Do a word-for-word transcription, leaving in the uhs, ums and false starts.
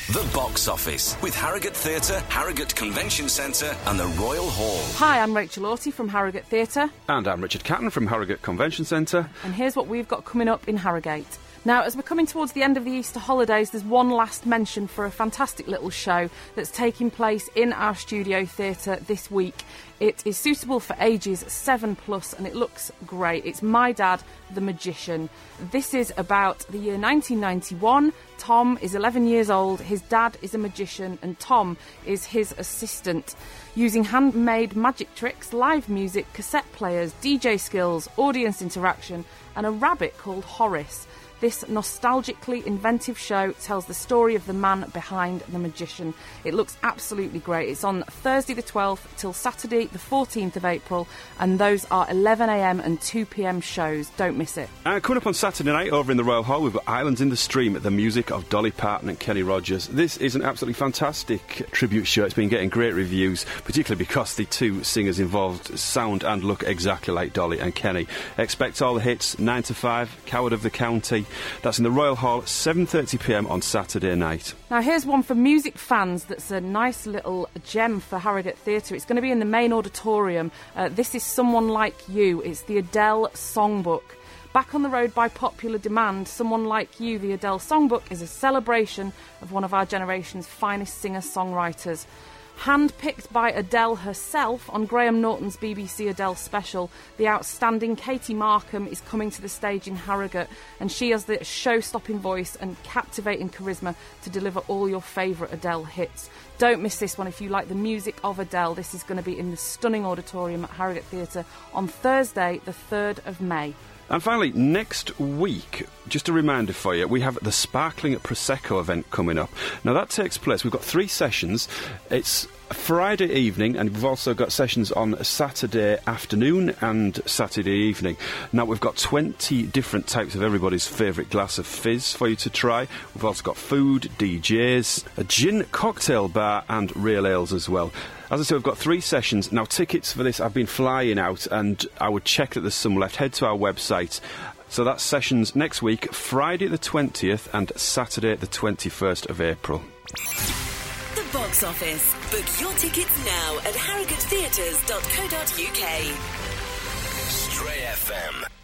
The Box Office with Harrogate Theatre, Harrogate Convention Centre and the Royal Hall. Hi, I'm Rachel Orty from Harrogate Theatre. And I'm Richard Catton from Harrogate Convention Centre. And here's what we've got coming up in Harrogate. Now, as we're coming towards the end of the Easter holidays, there's one last mention for a fantastic little show that's taking place in our studio theatre this week. It is suitable for ages seven plus and it looks great. It's My Dad, the Magician. This is about the year nineteen ninety-one. Tom is eleven years old, his dad is a magician and Tom is his assistant. Using handmade magic tricks, live music, cassette players, D J skills, audience interaction and a rabbit called Horace. This nostalgically inventive show tells the story of the man behind the magician. It looks absolutely great. It's on Thursday the twelfth till Saturday the fourteenth of April, and those are eleven a m and two p m shows. Don't miss it. And coming up on Saturday night over in the Royal Hall, we've got Islands in the Stream, the music of Dolly Parton and Kenny Rogers. This is an absolutely fantastic tribute show. It's been getting great reviews, particularly because the two singers involved sound and look exactly like Dolly and Kenny. Expect all the hits, nine to five, Coward of the County. That's in the Royal Hall, seven thirty p m on Saturday night. Now here's one for music fans that's a nice little gem for Harrogate Theatre. It's going to be in the main auditorium. Uh, this is Someone Like You. It's the Adele Songbook. Back on the road by popular demand, Someone Like You, the Adele Songbook, is a celebration of one of our generation's finest singer-songwriters. Hand-picked by Adele herself on Graham Norton's B B C Adele special, the outstanding Katie Markham is coming to the stage in Harrogate, and she has the show-stopping voice and captivating charisma to deliver all your favourite Adele hits. Don't miss this one if you like the music of Adele. This is going to be in the stunning auditorium at Harrogate Theatre on Thursday, the third of May. And finally, next week, just a reminder for you, we have the Sparkling Prosecco event coming up. Now, that takes place, we've got three sessions. It's Friday evening, and we've also got sessions on Saturday afternoon and Saturday evening. Now, we've got twenty different types of everybody's favourite glass of fizz for you to try. We've also got food, D Js, a gin cocktail bar, and real ales as well. As I said, we've got three sessions. Now, tickets for this have been flying out, and I would check that there's some left. Head to our website. So that's sessions next week, Friday the twentieth and Saturday the twenty-first of April. The Box Office. Book your tickets now at harrogate theatres dot co dot uk. Stray F M.